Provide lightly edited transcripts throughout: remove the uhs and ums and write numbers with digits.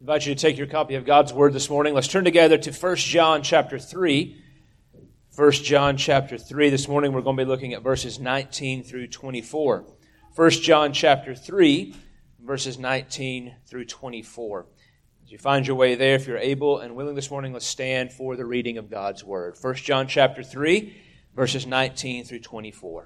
invite you to take your copy of God's Word this morning. Let's turn together to 1 John chapter 3. 1 John chapter 3. This morning we're going to be looking at verses 19 through 24. 1 John chapter 3, verses 19 through 24. As you find your way there, if you're able and willing this morning, let's stand for the reading of God's Word. 1 John chapter 3, verses 19 through 24.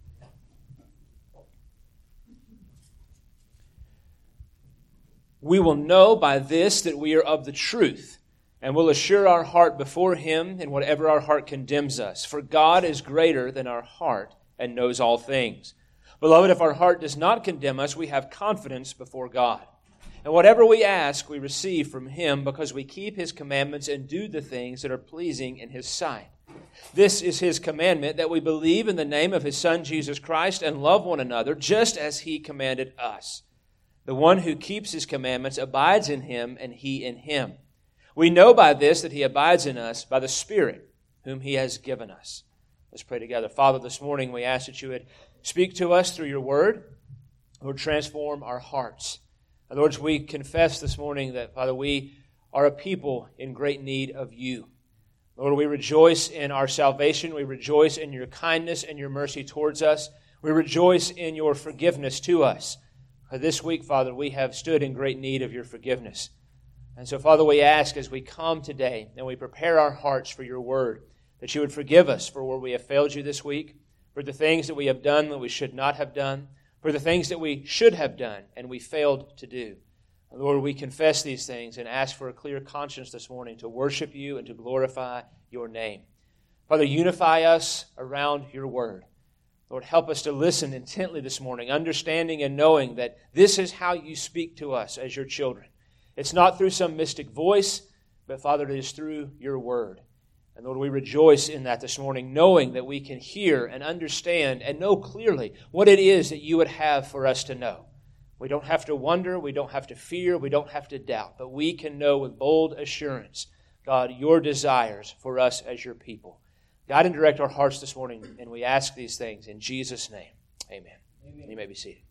We will know by this that we are of the truth, and will assure our heart before Him in whatever our heart condemns us. For God is greater than our heart and knows all things. Beloved, if our heart does not condemn us, we have confidence before God. And whatever we ask, we receive from Him, because we keep His commandments and do the things that are pleasing in His sight. This is His commandment, that we believe in the name of His Son, Jesus Christ, and love one another, just as He commanded us. The one who keeps His commandments abides in Him, and He in him. We know by this that He abides in us by the Spirit whom He has given us. Let's pray together. Father, this morning we ask that You would speak to us through Your Word. Lord, transform our hearts. And Lord, we confess this morning that, Father, we are a people in great need of You. Lord, we rejoice in our salvation. We rejoice in Your kindness and Your mercy towards us. We rejoice in Your forgiveness to us. This week, Father, we have stood in great need of Your forgiveness. And so, Father, we ask as we come today and we prepare our hearts for Your Word, that You would forgive us for where we have failed You this week, for the things that we have done that we should not have done, for the things that we should have done and we failed to do. And Lord, we confess these things and ask for a clear conscience this morning to worship You and to glorify Your name. Father, unify us around Your Word. Lord, help us to listen intently this morning, understanding and knowing that this is how You speak to us as Your children. It's not through some mystic voice, but, Father, it is through Your Word. And, Lord, we rejoice in that this morning, knowing that we can hear and understand and know clearly what it is that You would have for us to know. We don't have to wonder, we don't have to fear, we don't have to doubt, but we can know with bold assurance, God, Your desires for us as Your people. Guide and direct our hearts this morning, and we ask these things in Jesus' name. Amen. Amen. You may be seated.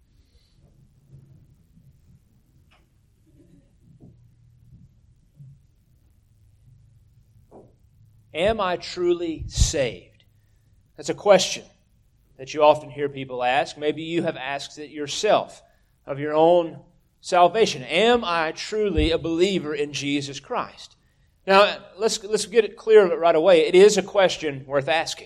Am I truly saved? That's a question that you often hear people ask. Maybe you have asked it yourself of your own salvation. Am I truly a believer in Jesus Christ? Now, let's get it clear right away. It is a question worth asking.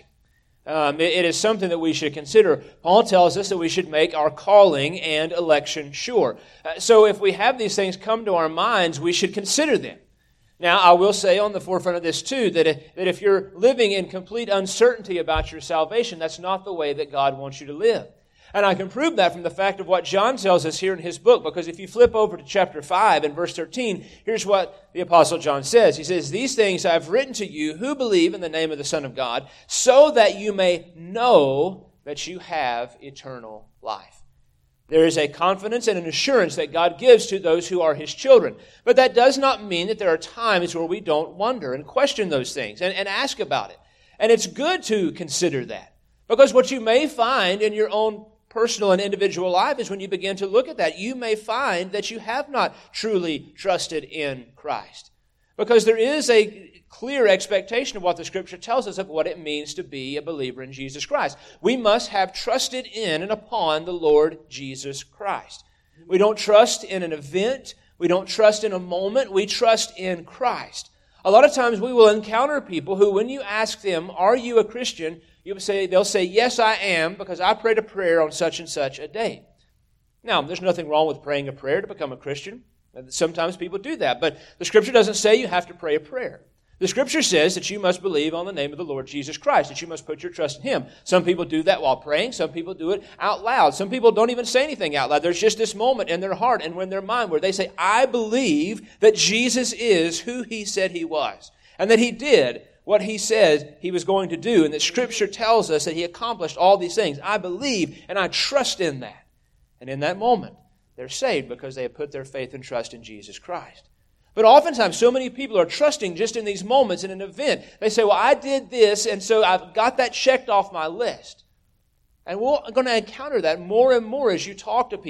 It is something that we should consider. Paul tells us that we should make our calling and election sure. So if we have these things come to our minds, we should consider them. Now, I will say on the forefront of this too, that if you're living in complete uncertainty about your salvation, that's not the way that God wants you to live. And I can prove that from the fact of what John tells us here in his book, because if you flip over to chapter 5 and verse 13, here's what the Apostle John says. He says, "These things I have written to you who believe in the name of the Son of God, so that you may know that you have eternal life." There is a confidence and an assurance that God gives to those who are His children. But that does not mean that there are times where we don't wonder and question those things and ask about it. And it's good to consider that. Because what you may find in your own personal and individual life is when you begin to look at that, you may find that you have not truly trusted in Christ. Because there is a clear expectation of what the Scripture tells us of what it means to be a believer in Jesus Christ. We must have trusted in and upon the Lord Jesus Christ. We don't trust in an event. We don't trust in a moment. We trust in Christ. A lot of times we will encounter people who, when you ask them, "Are you a Christian?" they'll say, "Yes, I am, because I prayed a prayer on such and such a day." Now, there's nothing wrong with praying a prayer to become a Christian. Sometimes people do that, but the Scripture doesn't say you have to pray a prayer. The Scripture says that you must believe on the name of the Lord Jesus Christ, that you must put your trust in Him. Some people do that while praying. Some people do it out loud. Some people don't even say anything out loud. There's just this moment in their heart and in their mind where they say, "I believe that Jesus is who He said He was, and that He did what He said He was going to do, and that Scripture tells us that He accomplished all these things. I believe and I trust in that." And in that moment, they're saved because they have put their faith and trust in Jesus Christ. But oftentimes, so many people are trusting just in these moments in an event. They say, "Well, I did this, and so I've got that checked off my list." And we're going to encounter that more and more as you talk to people.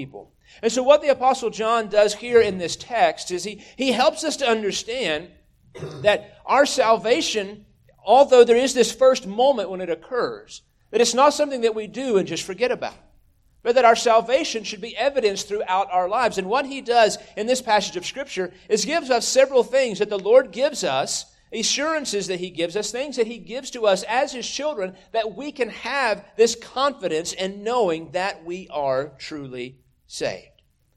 And so what the Apostle John does here in this text is he helps us to understand that our salvation, although there is this first moment when it occurs, that it's not something that we do and just forget about, but that our salvation should be evidenced throughout our lives. And what he does in this passage of Scripture is gives us several things that the Lord gives us, assurances that he gives us, things that he gives to us as his children, that we can have this confidence in knowing that we are truly saved.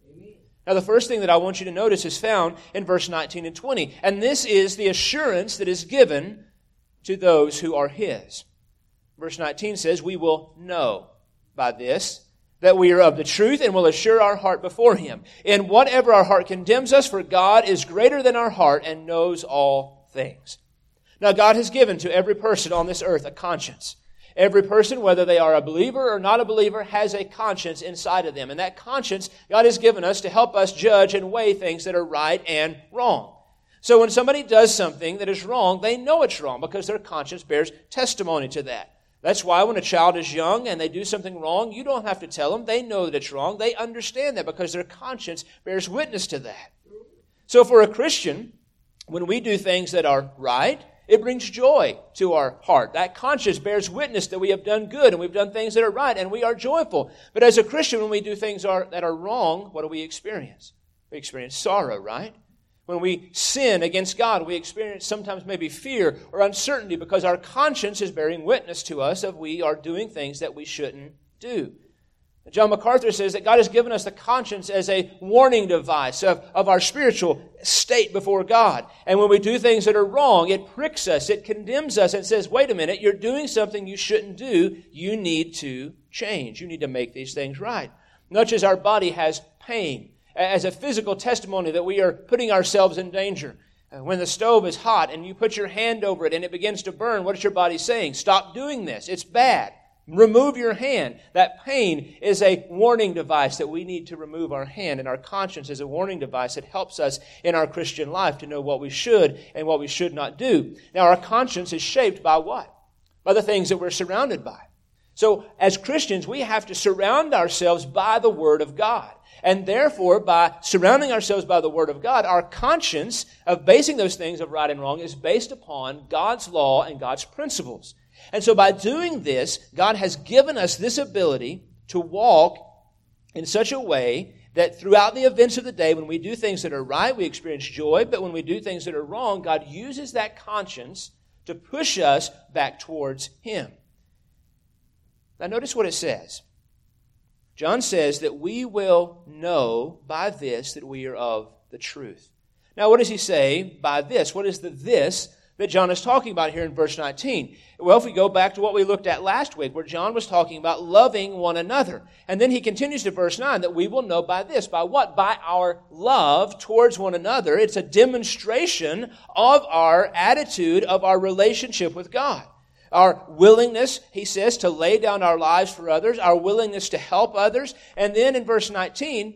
Now, the first thing that I want you to notice is found in verse 19 and 20. And this is the assurance that is given to those who are his. Verse 19 says, we will know by this that we are of the truth and will assure our heart before him. In whatever our heart condemns us, for God is greater than our heart and knows all things. Now, God has given to every person on this earth a conscience. Every person, whether they are a believer or not a believer, has a conscience inside of them. And that conscience, God has given us to help us judge and weigh things that are right and wrong. So when somebody does something that is wrong, they know it's wrong because their conscience bears testimony to that. That's why when a child is young and they do something wrong, you don't have to tell them. They know that it's wrong. They understand that because their conscience bears witness to that. So for a Christian, when we do things that are right, it brings joy to our heart. That conscience bears witness that we have done good and we've done things that are right and we are joyful. But as a Christian, when we do things that are wrong, what do we experience? We experience sorrow, right? When we sin against God, we experience sometimes maybe fear or uncertainty because our conscience is bearing witness to us of we are doing things that we shouldn't do. John MacArthur says that God has given us the conscience as a warning device of our spiritual state before God. And when we do things that are wrong, it pricks us, it condemns us, and says, wait a minute, you're doing something you shouldn't do. You need to change. You need to make these things right. Much as our body has pain, as a physical testimony that we are putting ourselves in danger. When the stove is hot and you put your hand over it and it begins to burn, what is your body saying? Stop doing this. It's bad. Remove your hand. That pain is a warning device that we need to remove our hand, and our conscience is a warning device that helps us in our Christian life to know what we should and what we should not do. Now, our conscience is shaped by what? By the things that we're surrounded by. So, as Christians, we have to surround ourselves by the Word of God. And therefore, by surrounding ourselves by the Word of God, our conscience of basing those things of right and wrong is based upon God's law and God's principles. And so by doing this, God has given us this ability to walk in such a way that throughout the events of the day, when we do things that are right, we experience joy. But when we do things that are wrong, God uses that conscience to push us back towards Him. Now notice what it says. John says that we will know by this that we are of the truth. Now what does he say by this? What is the this that John is talking about here in verse 19? Well, if we go back to what we looked at last week, where John was talking about loving one another. And then he continues to verse 9 that we will know by this. By what? By our love towards one another. It's a demonstration of our attitude, of our relationship with God. Our willingness, he says, to lay down our lives for others, our willingness to help others. And then in verse 18,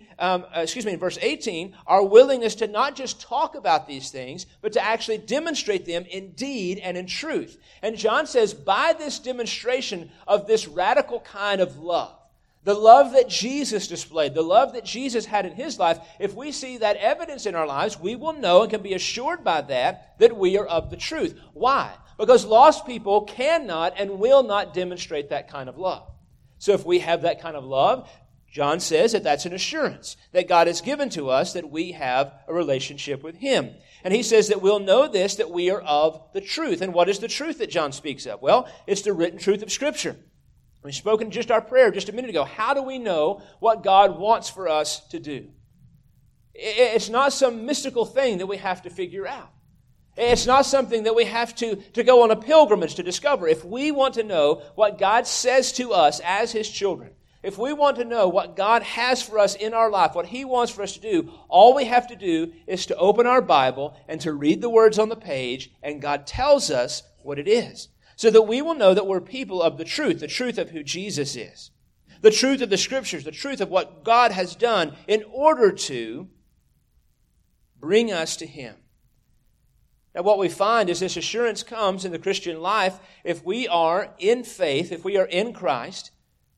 our willingness to not just talk about these things, but to actually demonstrate them in deed and in truth. And John says, by this demonstration of this radical kind of love, the love that Jesus displayed, the love that Jesus had in His life, if we see that evidence in our lives, we will know and can be assured by that we are of the truth. Why? Because lost people cannot and will not demonstrate that kind of love. So if we have that kind of love, John says that that's an assurance that God has given to us that we have a relationship with Him. And he says that we'll know this, that we are of the truth. And what is the truth that John speaks of? Well, it's the written truth of Scripture. We've spoken just our prayer just a minute ago. How do we know what God wants for us to do? It's not some mystical thing that we have to figure out. It's not something that we have to go on a pilgrimage to discover. If we want to know what God says to us as His children, if we want to know what God has for us in our life, what He wants for us to do, all we have to do is to open our Bible and to read the words on the page, and God tells us what it is. So that we will know that we're people of the truth of who Jesus is. The truth of the Scriptures, the truth of what God has done in order to bring us to Him. Now what we find is this assurance comes in the Christian life if we are in faith, if we are in Christ,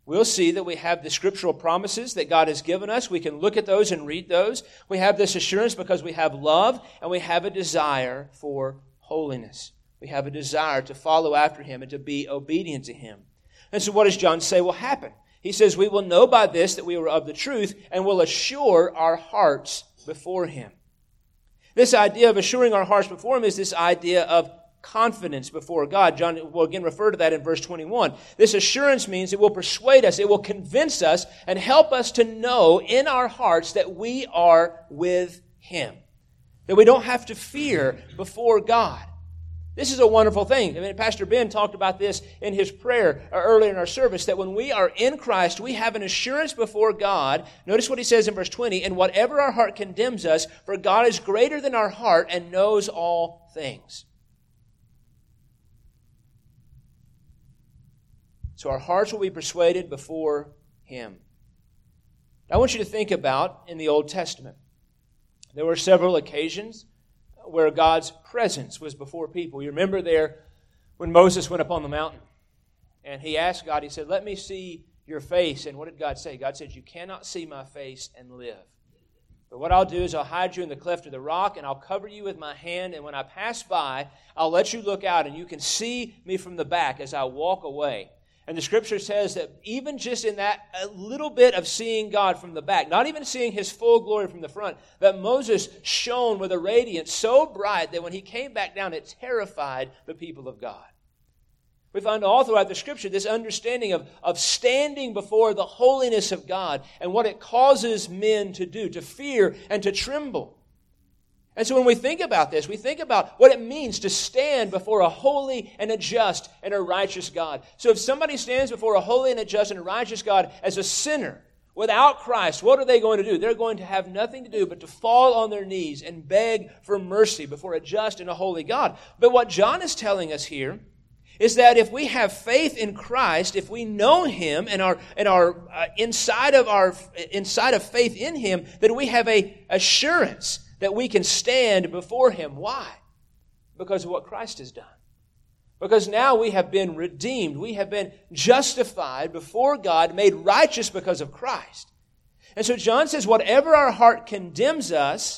we'll see that we have the scriptural promises that God has given us. We can look at those and read those. We have this assurance because we have love and we have a desire for holiness. We have a desire to follow after Him and to be obedient to Him. And so what does John say will happen? He says, we will know by this that we are of the truth and will assure our hearts before Him. This idea of assuring our hearts before Him is this idea of confidence before God. John will again refer to that in verse 21. This assurance means it will persuade us, it will convince us, and help us to know in our hearts that we are with Him. That we don't have to fear before God. This is a wonderful thing. I mean, Pastor Ben talked about this in his prayer earlier in our service, that when we are in Christ, we have an assurance before God. Notice what he says in verse 20, and whatever our heart condemns us, for God is greater than our heart and knows all things. So our hearts will be persuaded before Him. I want you to think about in the Old Testament. There were several occasions where God's presence was before people. You remember there when Moses went up on the mountain and he asked God, he said, let me see your face. And what did God say? God said, you cannot see my face and live. But what I'll do is I'll hide you in the cleft of the rock and I'll cover you with my hand. And when I pass by, I'll let you look out and you can see me from the back as I walk away. And the Scripture says that even just in that a little bit of seeing God from the back, not even seeing His full glory from the front, that Moses shone with a radiance so bright that when he came back down, it terrified the people of God. We find all throughout the Scripture this understanding of standing before the holiness of God and what it causes men to do, to fear and to tremble. And so when we think about this, we think about what it means to stand before a holy and a just and a righteous God. So if somebody stands before a holy and a just and a righteous God as a sinner, without Christ, what are they going to do? They're going to have nothing to do but to fall on their knees and beg for mercy before a just and a holy God. But what John is telling us here is that if we have faith in Christ, if we know Him and are inside of faith in Him, then we have a assurance that we can stand before Him. Why? Because of what Christ has done. Because now we have been redeemed. We have been justified before God, made righteous because of Christ. And so John says, whatever our heart condemns us,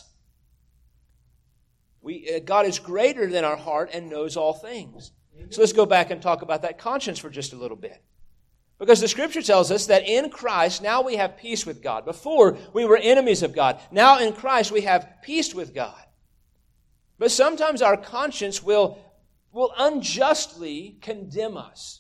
God is greater than our heart and knows all things. So let's go back and talk about that conscience for just a little bit. Because the Scripture tells us that in Christ, now we have peace with God. Before, we were enemies of God. Now in Christ, we have peace with God. But sometimes our conscience will unjustly condemn us.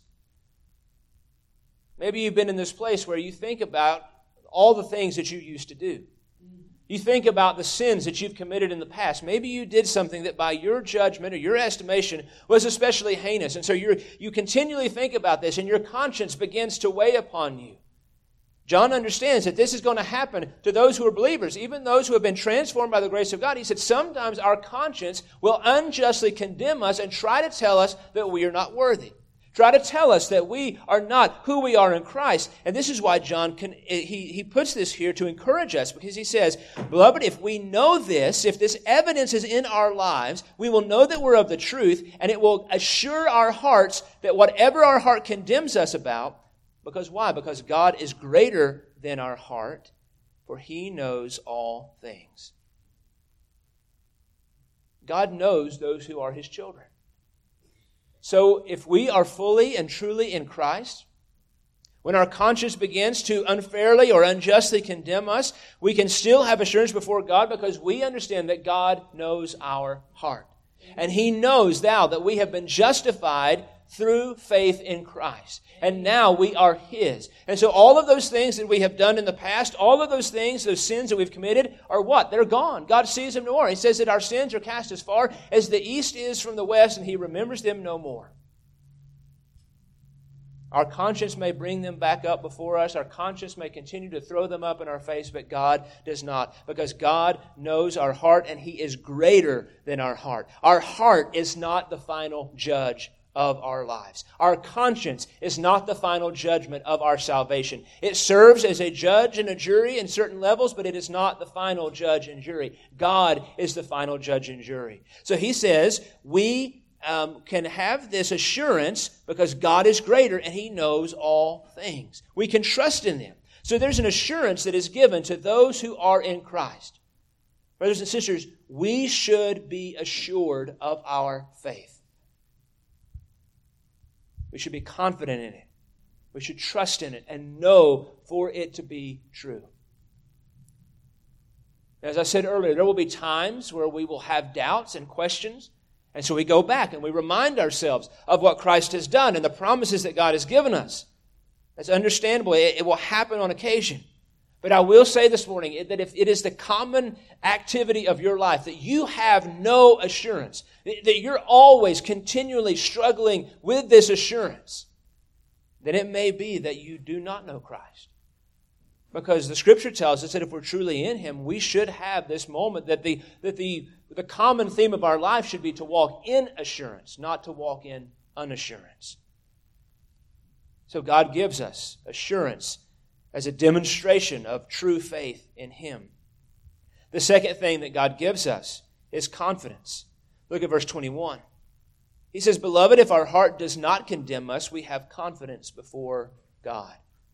Maybe you've been in this place where you think about all the things that you used to do. You think about the sins that you've committed in the past. Maybe you did something that by your judgment or your estimation was especially heinous. And so you continually think about this and your conscience begins to weigh upon you. John understands that this is going to happen to those who are believers, even those who have been transformed by the grace of God. He said sometimes our conscience will unjustly condemn us and try to tell us that we are not worthy. Try to tell us that we are not who we are in Christ. And this is why John he puts this here to encourage us, because he says, beloved, if we know this, if this evidence is in our lives, we will know that we're of the truth, and it will assure our hearts that whatever our heart condemns us about, because why? Because God is greater than our heart, for He knows all things. God knows those who are His children. So if we are fully and truly in Christ, when our conscience begins to unfairly or unjustly condemn us, we can still have assurance before God because we understand that God knows our heart. And He knows now that we have been justified through faith in Christ. And now we are His. And so all of those things that we have done in the past, all of those things, those sins that we've committed, are what? They're gone. God sees them no more. He says that our sins are cast as far as the east is from the west, and He remembers them no more. Our conscience may bring them back up before us. Our conscience may continue to throw them up in our face, but God does not. Because God knows our heart, and He is greater than our heart. Our heart is not the final judge of our lives. Our conscience is not the final judgment of our salvation. It serves as a judge and a jury in certain levels, but it is not the final judge and jury. God is the final judge and jury. So he says, we can have this assurance because God is greater and He knows all things. We can trust in them. So there's an assurance that is given to those who are in Christ. Brothers and sisters, we should be assured of our faith. We should be confident in it. We should trust in it and know for it to be true. As I said earlier, there will be times where we will have doubts and questions. And so we go back and we remind ourselves of what Christ has done and the promises that God has given us. That's understandable. It will happen on occasion. But I will say this morning that if it is the common activity of your life, that you have no assurance, that you're always continually struggling with this assurance, then it may be that you do not know Christ. Because the Scripture tells us that if we're truly in Him, we should have this moment that the common theme of our life should be to walk in assurance, not to walk in unassurance. So God gives us assurance as a demonstration of true faith in Him. The second thing that God gives us is confidence. Look at verse 21. He says, "Beloved, if our heart does not condemn us, we have confidence before God."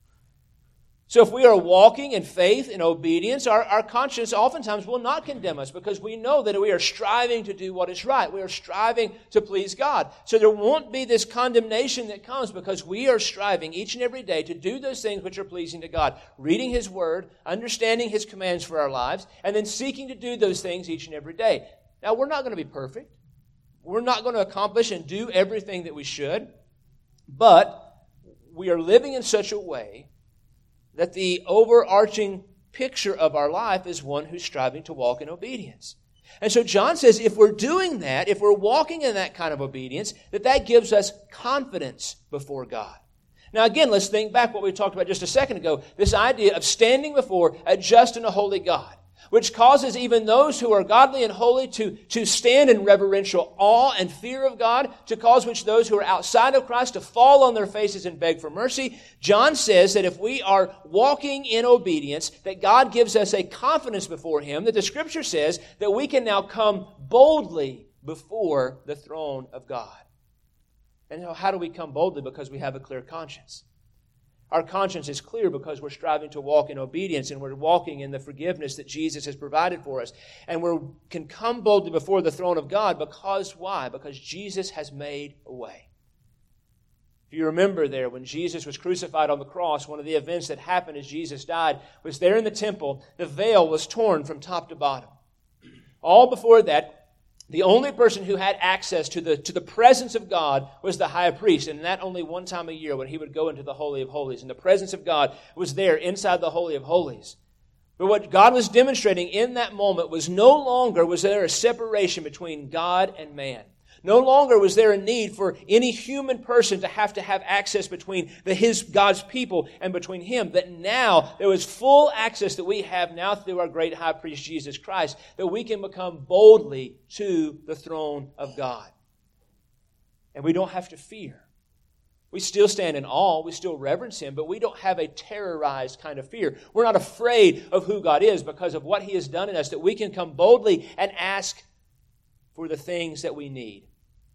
So if we are walking in faith and obedience, our conscience oftentimes will not condemn us because we know that we are striving to do what is right. We are striving to please God. So there won't be this condemnation that comes because we are striving each and every day to do those things which are pleasing to God. Reading His Word, understanding His commands for our lives, and then seeking to do those things each and every day. Now, we're not going to be perfect. We're not going to accomplish and do everything that we should. But we are living in such a way that the overarching picture of our life is one who's striving to walk in obedience. And so John says if we're doing that, if we're walking in that kind of obedience, that gives us confidence before God. Now again, let's think back what we talked about just a second ago, this idea of standing before a just and a holy God, which causes even those who are godly and holy to stand in reverential awe and fear of God, to cause which those who are outside of Christ to fall on their faces and beg for mercy. John says that if we are walking in obedience, that God gives us a confidence before Him, that the Scripture says that we can now come boldly before the throne of God. And how do we come boldly? Because we have a clear conscience. Our conscience is clear because we're striving to walk in obedience and we're walking in the forgiveness that Jesus has provided for us. And we can come boldly before the throne of God because why? Because Jesus has made a way. If you remember there, when Jesus was crucified on the cross, one of the events that happened as Jesus died was there in the temple, the veil was torn from top to bottom. All before that, the only person who had access to the presence of God was the high priest, and that only one time a year when he would go into the Holy of Holies. And the presence of God was there inside the Holy of Holies. But what God was demonstrating in that moment was no longer was there a separation between God and man. No longer was there a need for any human person to have access between God's people and between Him. That now there was full access that we have now through our great high priest Jesus Christ, that we can become boldly to the throne of God. And we don't have to fear. We still stand in awe, we still reverence Him, but we don't have a terrorized kind of fear. We're not afraid of who God is because of what He has done in us, that we can come boldly and ask for the things that we need.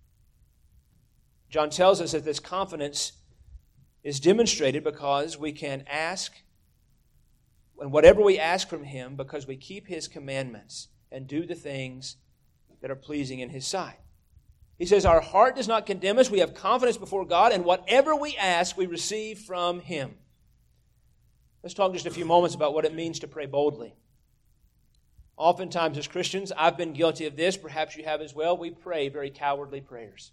John tells us that this confidence is demonstrated because we can ask, and whatever we ask from Him, because we keep His commandments and do the things that are pleasing in His sight. He says, our heart does not condemn us. We have confidence before God, and whatever we ask, we receive from Him. Let's talk just a few moments about what it means to pray boldly. Oftentimes as Christians, I've been guilty of this, perhaps you have as well, we pray very cowardly prayers.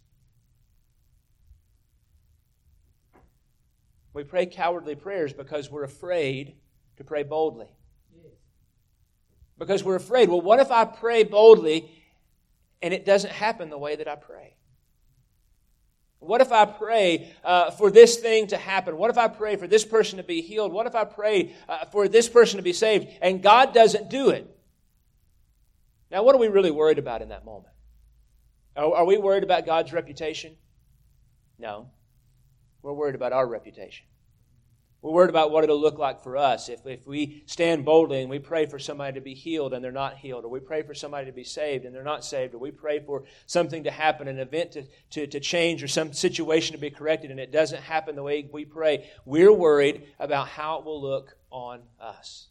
We pray cowardly prayers because we're afraid to pray boldly. Because we're afraid, well, what if I pray boldly and it doesn't happen the way that I pray? What if I pray for this thing to happen? What if I pray for this person to be healed? What if I pray for this person to be saved and God doesn't do it? Now, what are we really worried about in that moment? Are we worried about God's reputation? No. We're worried about our reputation. We're worried about what it'll look like for us. If we stand boldly and we pray for somebody to be healed and they're not healed, or we pray for somebody to be saved and they're not saved, or we pray for something to happen, an event to change, or some situation to be corrected, and it doesn't happen the way we pray, we're worried about how it will look on us.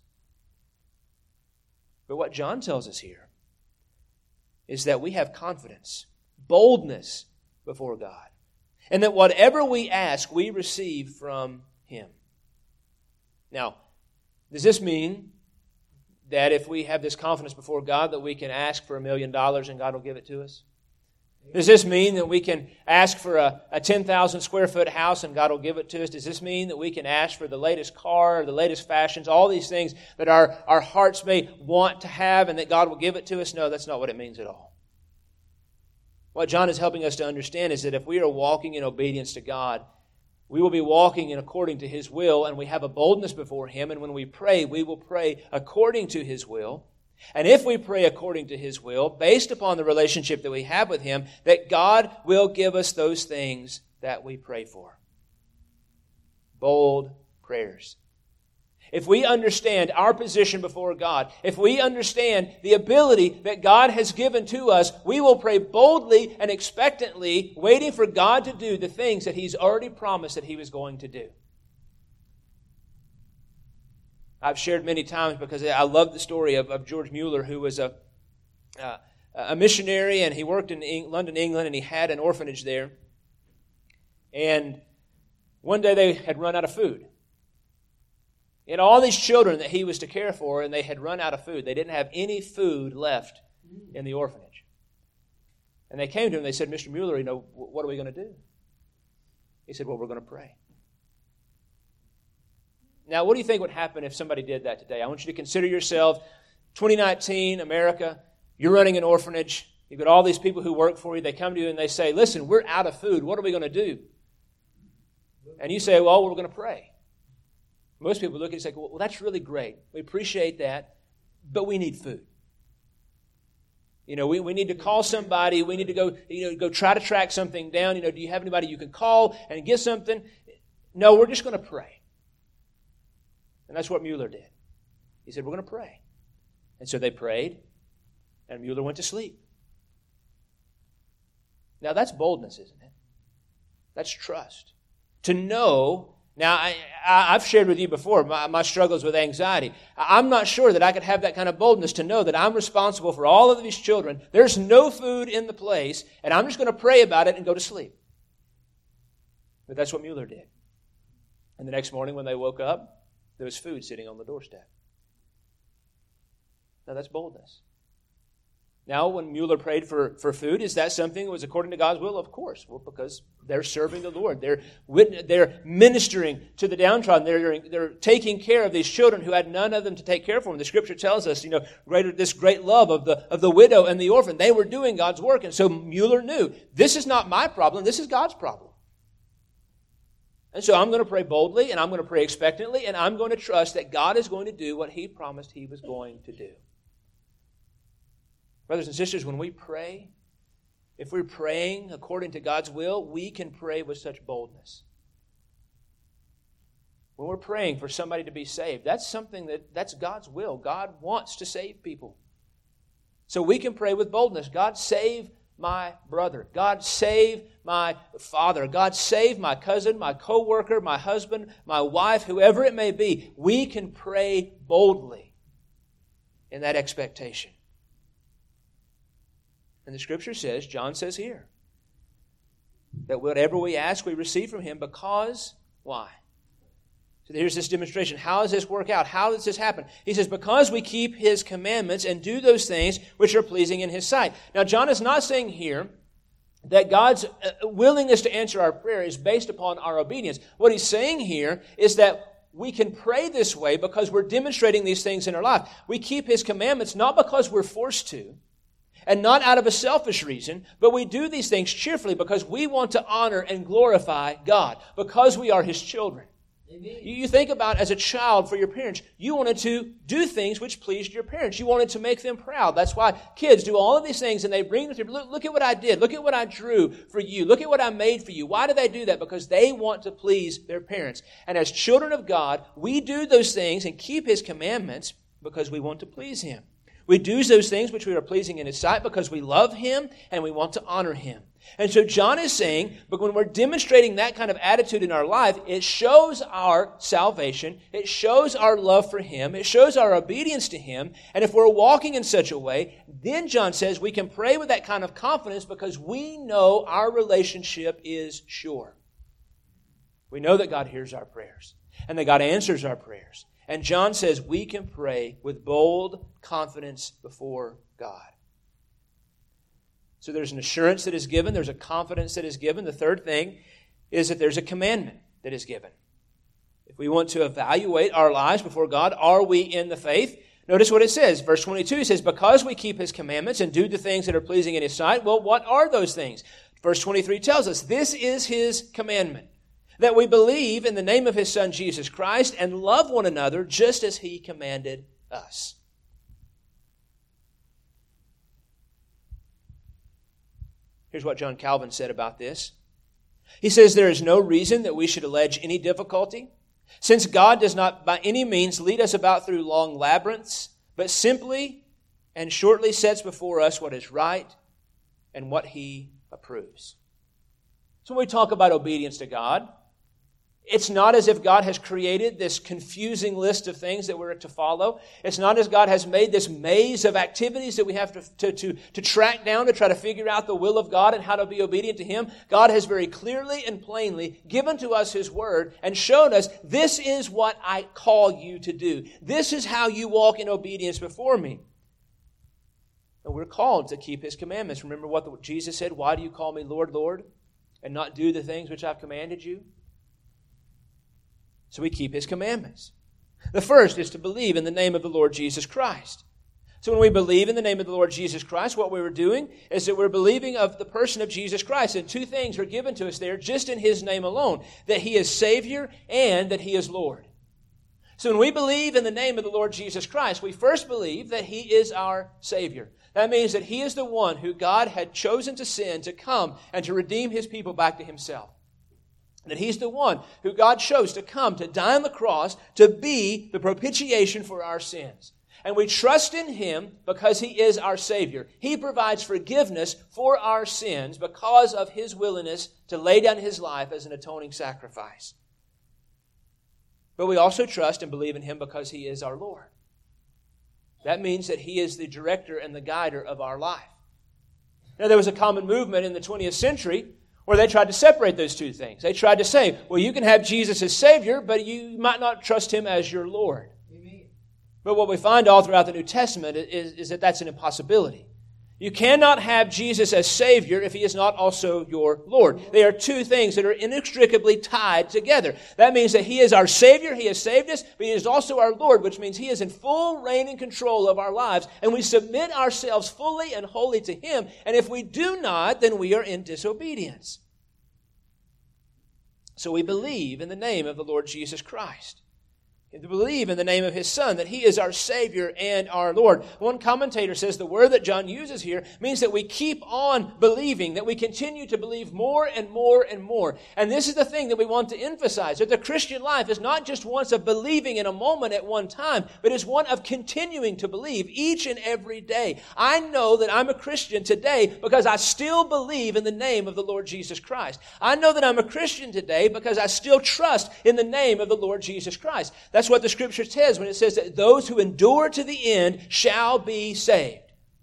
But what John tells us here is that we have confidence, boldness before God, and that whatever we ask, we receive from Him. Now, does this mean that if we have this confidence before God that we can ask for $1 million and God will give it to us? Does this mean that we can ask for a 10,000 square foot house and God will give it to us? Does this mean that we can ask for the latest car, or the latest fashions, all these things that our hearts may want to have and that God will give it to us? No, that's not what it means at all. What John is helping us to understand is that if we are walking in obedience to God, we will be walking in according to His will, and we have a boldness before Him, and when we pray, we will pray according to His will. And if we pray according to His will, based upon the relationship that we have with Him, that God will give us those things that we pray for. Bold prayers. If we understand our position before God, if we understand the ability that God has given to us, we will pray boldly and expectantly, waiting for God to do the things that He's already promised that He was going to do. I've shared many times because I love the story of George Mueller, who was a missionary, and he worked in London, England, and he had an orphanage there. And one day they had run out of food. And all these children that he was to care for, and they had run out of food. They didn't have any food left in the orphanage. And they came to him and they said, Mr. Mueller, what are we going to do? He said, well, we're going to pray. Now, what do you think would happen if somebody did that today? I want you to consider yourself, 2019, America, you're running an orphanage. You've got all these people who work for you. They come to you and they say, listen, we're out of food. What are we going to do? And you say, well, we're going to pray. Most people look at it and say, well, that's really great. We appreciate that, but we need food. We need to call somebody. We need to go try to track something down. Do you have anybody you can call and get something? No, we're just going to pray. And that's what Mueller did. He said, we're going to pray. And so they prayed, and Mueller went to sleep. Now that's boldness, isn't it? That's trust. To know. Now, I've shared with you before my struggles with anxiety. I'm not sure that I could have that kind of boldness to know that I'm responsible for all of these children. There's no food in the place, and I'm just going to pray about it and go to sleep. But that's what Mueller did. And the next morning when they woke up, there was food sitting on the doorstep. Now, that's boldness. Now, when Mueller prayed for food, is that something that was according to God's will? Of course. Well, because they're serving the Lord. They're ministering to the downtrodden. They're taking care of these children who had none of them to take care of them. The Scripture tells us, this great love of the widow and the orphan. They were doing God's work. And so Mueller knew, this is not my problem. This is God's problem. And so I'm going to pray boldly, and I'm going to pray expectantly, and I'm going to trust that God is going to do what He promised He was going to do. Brothers and sisters, when we pray, if we're praying according to God's will, we can pray with such boldness. When we're praying for somebody to be saved, that's God's will. God wants to save people. So we can pray with boldness. God, save my brother. God, save my father. God, save my cousin, my co-worker, my husband, my wife, whoever it may be. We can pray boldly in that expectation. And the Scripture says, John says here, that whatever we ask, we receive from Him because, why? So here's this demonstration. How does this work out? How does this happen? He says, because we keep His commandments and do those things which are pleasing in His sight. Now, John is not saying here that God's willingness to answer our prayer is based upon our obedience. What he's saying here is that we can pray this way because we're demonstrating these things in our life. We keep His commandments not because we're forced to, and not out of a selfish reason, but we do these things cheerfully because we want to honor and glorify God, because we are His children. You think about as a child for your parents, you wanted to do things which pleased your parents. You wanted to make them proud. That's why kids do all of these things and they bring them to, look at what I did. Look at what I drew for you. Look at what I made for you. Why do they do that? Because they want to please their parents. And as children of God, we do those things and keep His commandments because we want to please Him. We do those things which we are pleasing in His sight because we love Him and we want to honor Him. And so John is saying, but when we're demonstrating that kind of attitude in our life, it shows our salvation, it shows our love for Him, it shows our obedience to Him, and if we're walking in such a way, then John says we can pray with that kind of confidence because we know our relationship is sure. We know that God hears our prayers, and that God answers our prayers. And John says we can pray with bold confidence before God. So there's an assurance that is given. There's a confidence that is given. The third thing is that there's a commandment that is given. If we want to evaluate our lives before God, are we in the faith? Notice what it says. Verse 22, it says, because we keep His commandments and do the things that are pleasing in His sight. Well, what are those things? Verse 23 tells us, this is His commandment, that we believe in the name of His Son, Jesus Christ, and love one another just as He commanded us. Here's what John Calvin said about this. He says, there is no reason that we should allege any difficulty, since God does not by any means lead us about through long labyrinths, but simply and shortly sets before us what is right and what He approves. So when we talk about obedience to God, it's not as if God has created this confusing list of things that we're to follow. It's not as God has made this maze of activities that we have to track down to try to figure out the will of God and how to be obedient to Him. God has very clearly and plainly given to us His Word and shown us, this is what I call you to do. This is how you walk in obedience before me. And we're called to keep His commandments. Remember what Jesus said, why do you call me Lord, Lord, and not do the things which I've commanded you? So we keep His commandments. The first is to believe in the name of the Lord Jesus Christ. So when we believe in the name of the Lord Jesus Christ, what we were doing is that we're believing of the person of Jesus Christ. And two things are given to us there just in His name alone. That He is Savior and that He is Lord. So when we believe in the name of the Lord Jesus Christ, we first believe that He is our Savior. That means that He is the one who God had chosen to send to come and to redeem His people back to Himself. That He's the one who God chose to come to die on the cross to be the propitiation for our sins. And we trust in Him because He is our Savior. He provides forgiveness for our sins because of His willingness to lay down His life as an atoning sacrifice. But we also trust and believe in Him because He is our Lord. That means that He is the director and the guider of our life. Now, there was a common movement in the 20th century where they tried to separate those two things. They tried to say, well, you can have Jesus as Savior, but you might not trust Him as your Lord. Amen. But what we find all throughout the New Testament is that that's an impossibility. You cannot have Jesus as Savior if He is not also your Lord. They are two things that are inextricably tied together. That means that He is our Savior, He has saved us, but He is also our Lord, which means He is in full reign and control of our lives, and we submit ourselves fully and wholly to Him, and if we do not, then we are in disobedience. So we believe in the name of the Lord Jesus Christ. To believe in the name of His Son, that He is our Savior and our Lord. One commentator says the word that John uses here means that we keep on believing, that we continue to believe more and more and more. And this is the thing that we want to emphasize, that the Christian life is not just one of believing in a moment at one time, but is one of continuing to believe each and every day. I know that I'm a Christian today because I still believe in the name of the Lord Jesus Christ. I know that I'm a Christian today because I still trust in the name of the Lord Jesus Christ. That's what the Scripture says when it says that those who endure to the end shall be saved.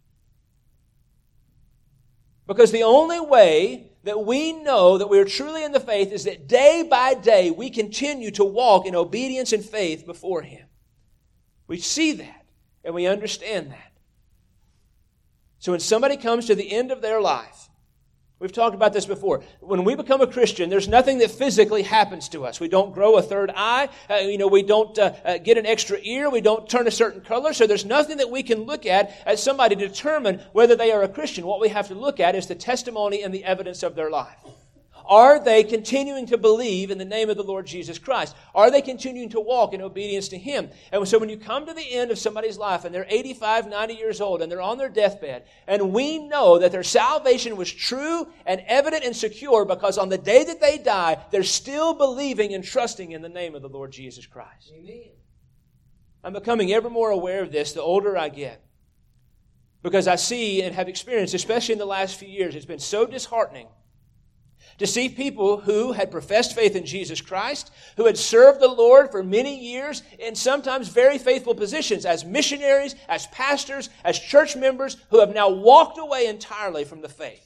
Because the only way that we know that we are truly in the faith is that day by day we continue to walk in obedience and faith before Him. We see that and we understand that. So when somebody comes to the end of their life, we've talked about this before. When we become a Christian, there's nothing that physically happens to us. We don't grow a third eye. We don't get an extra ear. We don't turn a certain color. So there's nothing that we can look at as somebody to determine whether they are a Christian. What we have to look at is the testimony and the evidence of their life. Are they continuing to believe in the name of the Lord Jesus Christ? Are they continuing to walk in obedience to Him? And so when you come to the end of somebody's life and they're 85, 90 years old and they're on their deathbed, and we know that their salvation was true and evident and secure because on the day that they die, they're still believing and trusting in the name of the Lord Jesus Christ. Amen. I'm becoming ever more aware of this the older I get. Because I see and have experienced, especially in the last few years, it's been so disheartening to see people who had professed faith in Jesus Christ, who had served the Lord for many years in sometimes very faithful positions as missionaries, as pastors, as church members, who have now walked away entirely from the faith.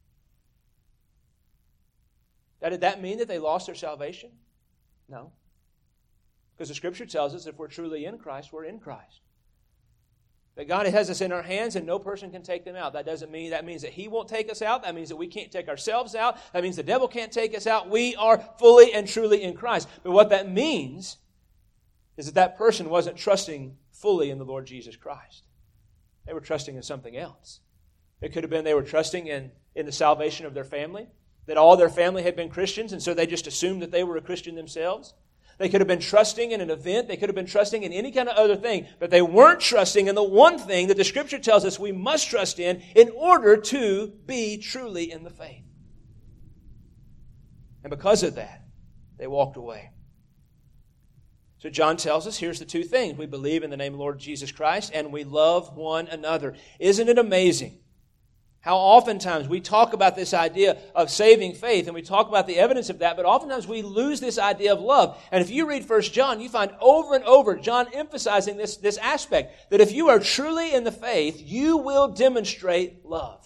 Now, did that mean that they lost their salvation? No. Because the Scripture tells us if we're truly in Christ, we're in Christ. That God has us in our hands and no person can take them out. That means that He won't take us out. That means that we can't take ourselves out. That means the devil can't take us out. We are fully and truly in Christ. But what that means is that that person wasn't trusting fully in the Lord Jesus Christ. They were trusting in something else. It could have been they were trusting in the salvation of their family, that all their family had been Christians, and so they just assumed that they were a Christian themselves. They could have been trusting in an event. They could have been trusting in any kind of other thing. But they weren't trusting in the one thing that the Scripture tells us we must trust in order to be truly in the faith. And because of that, they walked away. So John tells us, here's the two things. We believe in the name of the Lord Jesus Christ, and we love one another. Isn't it amazing how oftentimes we talk about this idea of saving faith, and we talk about the evidence of that, but oftentimes we lose this idea of love. And if you read 1 John, you find over and over John emphasizing this aspect, that if you are truly in the faith, you will demonstrate love.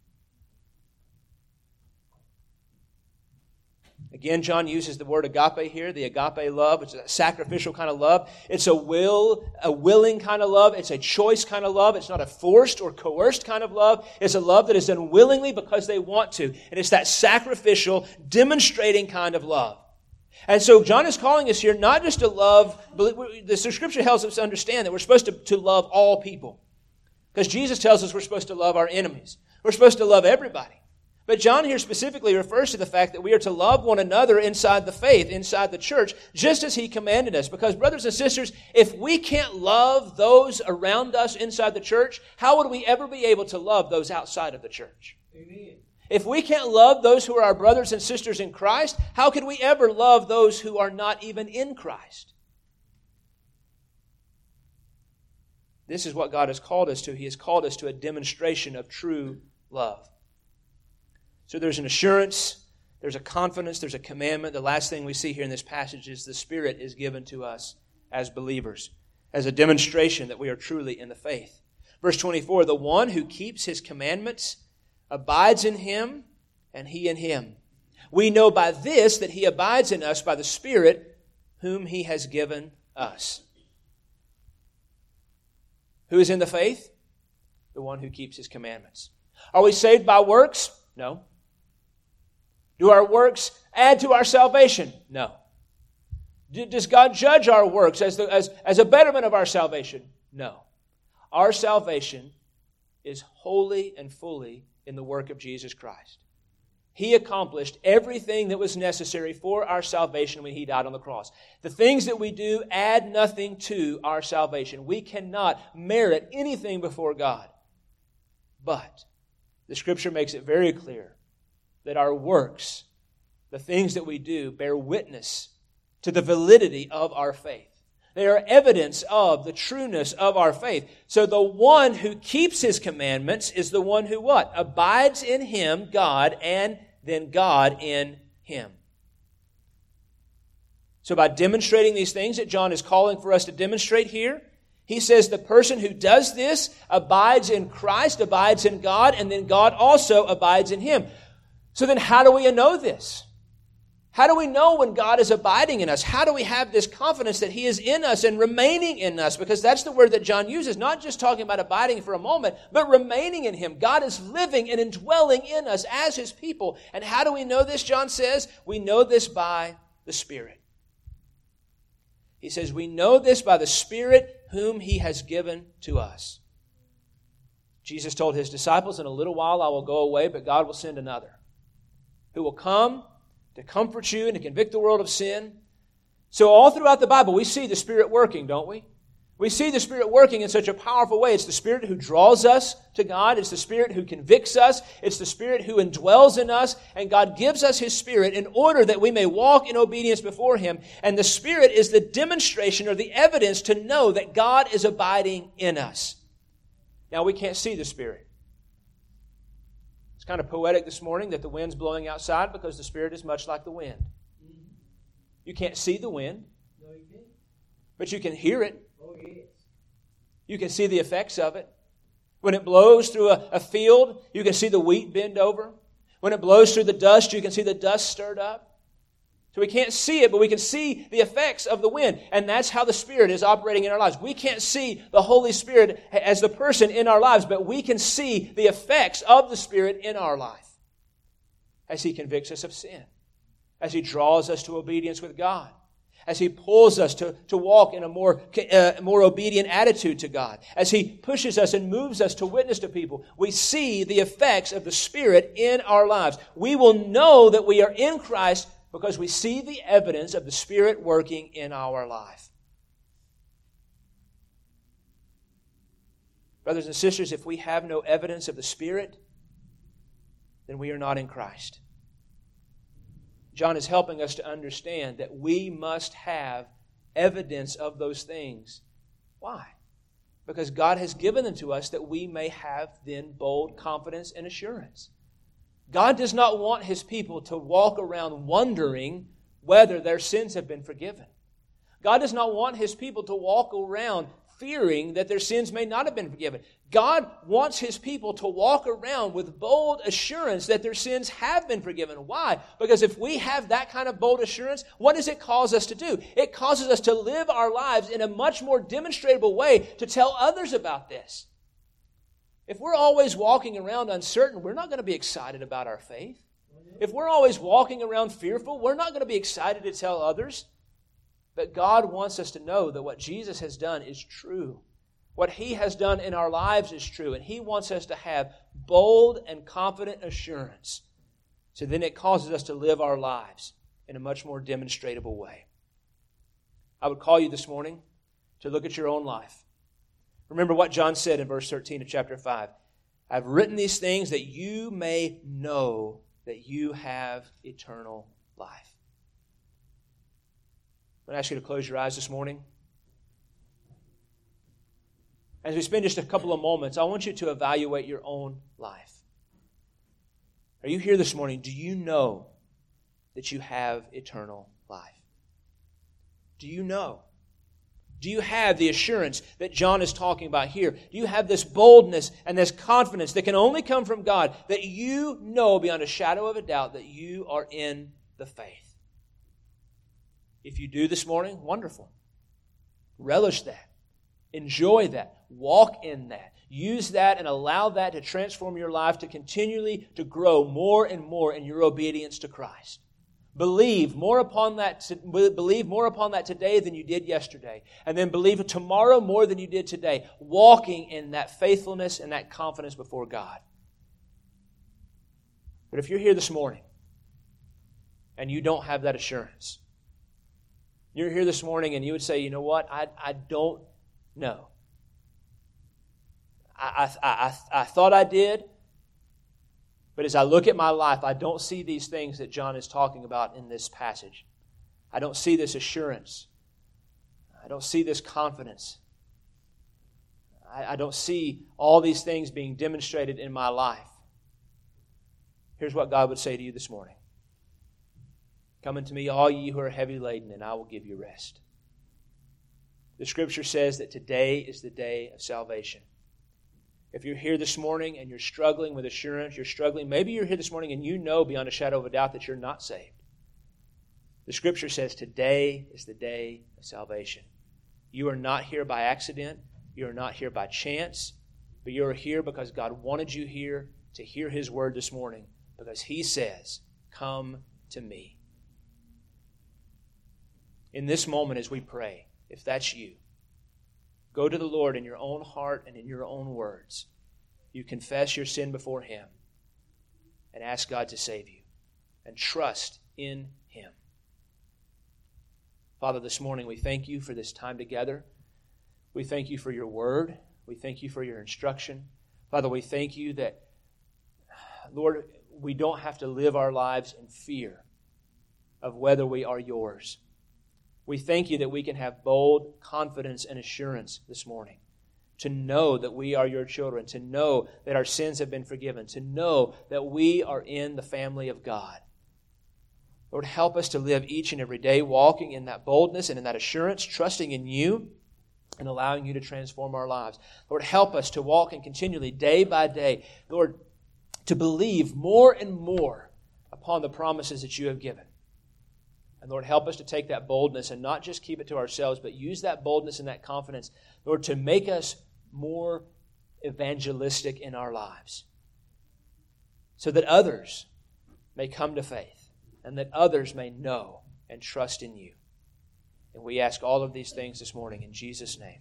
Again, John uses the word agape here, the agape love. It's a sacrificial kind of love. It's a willing kind of love. It's a choice kind of love. It's not a forced or coerced kind of love. It's a love that is done willingly because they want to. And it's that sacrificial, demonstrating kind of love. And so John is calling us here not just to love, the Scripture helps us understand that we're supposed to love all people. Because Jesus tells us we're supposed to love our enemies. We're supposed to love everybody. But John here specifically refers to the fact that we are to love one another inside the faith, inside the church, just as He commanded us. Because, brothers and sisters, if we can't love those around us inside the church, how would we ever be able to love those outside of the church? Amen. If we can't love those who are our brothers and sisters in Christ, how could we ever love those who are not even in Christ? This is what God has called us to. He has called us to a demonstration of true love. So there's an assurance, there's a confidence, there's a commandment. The last thing we see here in this passage is the Spirit is given to us as believers, as a demonstration that we are truly in the faith. Verse 24, the one who keeps His commandments abides in Him, and He in him. We know by this that He abides in us by the Spirit whom He has given us. Who is in the faith? The one who keeps His commandments. Are we saved by works? No. Do our works add to our salvation? No. Does God judge our works as a betterment of our salvation? No. Our salvation is wholly and fully in the work of Jesus Christ. He accomplished everything that was necessary for our salvation when He died on the cross. The things that we do add nothing to our salvation. We cannot merit anything before God. But the Scripture makes it very clear that our works, the things that we do, bear witness to the validity of our faith. They are evidence of the trueness of our faith. So the one who keeps His commandments is the one who what? Abides in Him, God, and then God in him. So by demonstrating these things that John is calling for us to demonstrate here, he says the person who does this abides in Christ, abides in God, and then God also abides in him. So then how do we know this? How do we know when God is abiding in us? How do we have this confidence that He is in us and remaining in us? Because that's the word that John uses, not just talking about abiding for a moment, but remaining in Him. God is living and indwelling in us as His people. And how do we know this, John says? We know this by the Spirit. He says, we know this by the Spirit whom He has given to us. Jesus told His disciples, in a little while I will go away, but God will send another, who will come to comfort you and to convict the world of sin. So all throughout the Bible, we see the Spirit working, don't we? We see the Spirit working in such a powerful way. It's the Spirit who draws us to God. It's the Spirit who convicts us. It's the Spirit who indwells in us. And God gives us His Spirit in order that we may walk in obedience before Him. And the Spirit is the demonstration or the evidence to know that God is abiding in us. Now, we can't see the Spirit. It's kind of poetic this morning that the wind's blowing outside because the Spirit is much like the wind. You can't see the wind, but you can hear it. You can see the effects of it. When it blows through a field, you can see the wheat bend over. When it blows through the dust, you can see the dust stirred up. So we can't see it, but we can see the effects of the wind. And that's how the Spirit is operating in our lives. We can't see the Holy Spirit as the person in our lives, but we can see the effects of the Spirit in our life as He convicts us of sin, as He draws us to obedience with God, as He pulls us to walk in a more obedient attitude to God, as He pushes us and moves us to witness to people. We see the effects of the Spirit in our lives. We will know that we are in Christ because we see the evidence of the Spirit working in our life. Brothers and sisters, if we have no evidence of the Spirit, then we are not in Christ. John is helping us to understand that we must have evidence of those things. Why? Because God has given them to us that we may have then bold confidence and assurance. God does not want His people to walk around wondering whether their sins have been forgiven. God does not want His people to walk around fearing that their sins may not have been forgiven. God wants His people to walk around with bold assurance that their sins have been forgiven. Why? Because if we have that kind of bold assurance, what does it cause us to do? It causes us to live our lives in a much more demonstrable way to tell others about this. If we're always walking around uncertain, we're not going to be excited about our faith. If we're always walking around fearful, we're not going to be excited to tell others. But God wants us to know that what Jesus has done is true. What He has done in our lives is true. And He wants us to have bold and confident assurance. So then it causes us to live our lives in a much more demonstrable way. I would call you this morning to look at your own life. Remember what John said in verse 13 of chapter 5. I've written these things that you may know that you have eternal life. I'm going to ask you to close your eyes this morning. As we spend just a couple of moments, I want you to evaluate your own life. Are you here this morning? Do you know that you have eternal life? Do you know? Do you have the assurance that John is talking about here? Do you have this boldness and this confidence that can only come from God, that you know beyond a shadow of a doubt that you are in the faith? If you do this morning, wonderful. Relish that. Enjoy that. Walk in that. Use that and allow that to transform your life to continually to grow more and more in your obedience to Christ. Believe more upon that today than you did yesterday. And then believe tomorrow more than you did today. Walking in that faithfulness and that confidence before God. But if you're here this morning and you don't have that assurance, you're here this morning and you would say, you know what, I don't know. I thought I did, but as I look at my life, I don't see these things that John is talking about in this passage. I don't see this assurance. I don't see this confidence. I don't see all these things being demonstrated in my life. Here's what God would say to you this morning. Come unto me, all ye who are heavy laden, and I will give you rest. The Scripture says that today is the day of salvation. If you're here this morning and you're struggling with assurance, maybe you're here this morning and you know beyond a shadow of a doubt that you're not saved. The Scripture says today is the day of salvation. You are not here by accident. You are not here by chance. But you are here because God wanted you here to hear His word this morning. Because He says, come to me. In this moment as we pray, if that's you, go to the Lord in your own heart and in your own words. You confess your sin before Him and ask God to save you. And trust in Him. Father, this morning we thank you for this time together. We thank you for your word. We thank you for your instruction. Father, we thank you that, Lord, we don't have to live our lives in fear of whether we are yours. We thank you that we can have bold confidence and assurance this morning to know that we are your children, to know that our sins have been forgiven, to know that we are in the family of God. Lord, help us to live each and every day walking in that boldness and in that assurance, trusting in you and allowing you to transform our lives. Lord, help us to walk and continually, day by day, Lord, to believe more and more upon the promises that you have given. And Lord, help us to take that boldness and not just keep it to ourselves, but use that boldness and that confidence, Lord, to make us more evangelistic in our lives so that others may come to faith and that others may know and trust in you. And we ask all of these things this morning in Jesus' name.